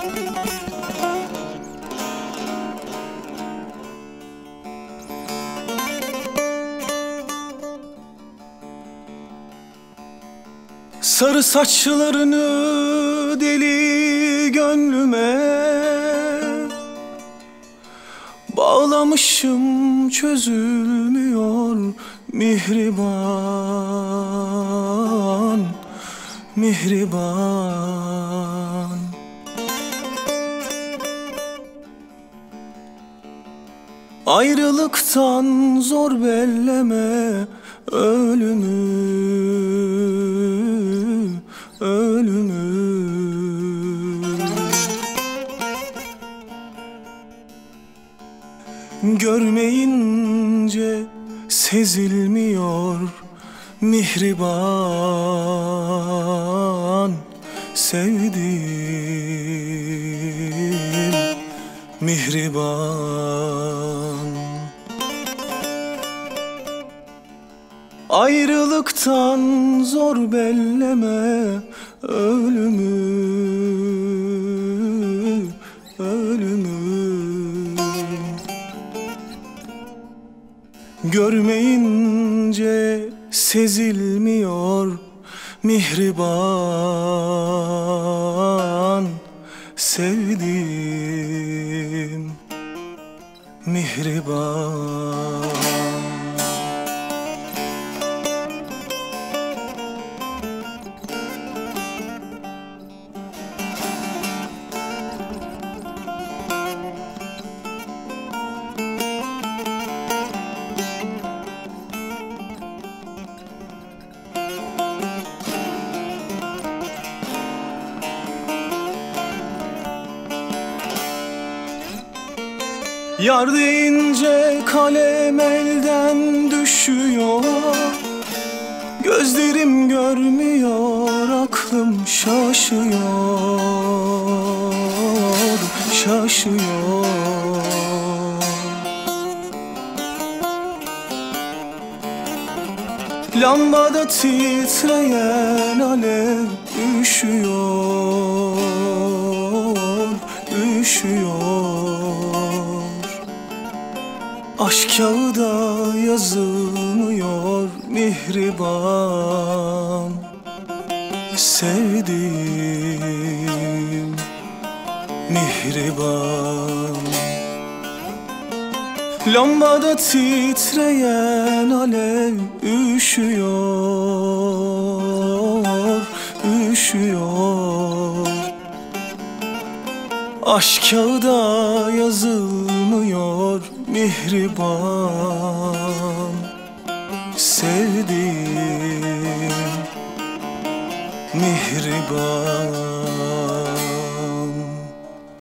Sarı saçlarını deli gönlüme bağlamışım, çözülmüyor mihriban, mihriban. Ayrılıktan zor belleme ölümü, ölümü. Görmeyince sezilmiyor mihriban, sevdiğim mihriban. Ayrılıktan zor belleme ölümü, ölümü. Görmeyince sezilmiyor mihriban, sevdiğim mihriban. Yar deyince kalem elden düşüyor, gözlerim görmüyor, aklım şaşıyor, şaşıyor. Lambada titreyen alev üşüyor, üşüyor. Aşk kağıda yazılmıyor mihriban, sevdiğim mihriban. Lambada titreyen alev üşüyor, üşüyor. Aşk kağıda yazılmıyor mihriban, sevdiğim mihriban.